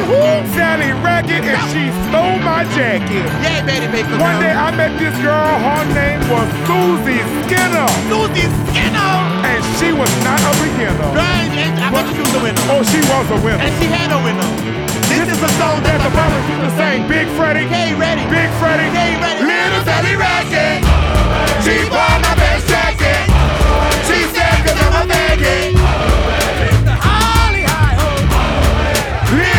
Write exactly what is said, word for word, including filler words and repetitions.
Woo! Sally Ragged, and she stole my jacket. Yeah, Betty Baker. One day I met this girl, her name was Susie Skinner. Susie Skinner! And she was not a beginner. Right, and I bet she was a winner. Oh, she was a winner. And she had a winner. This, this is a song that the brothers used to sing. Big Freddie. Hey, ready. Big Freddie. Hey, ready.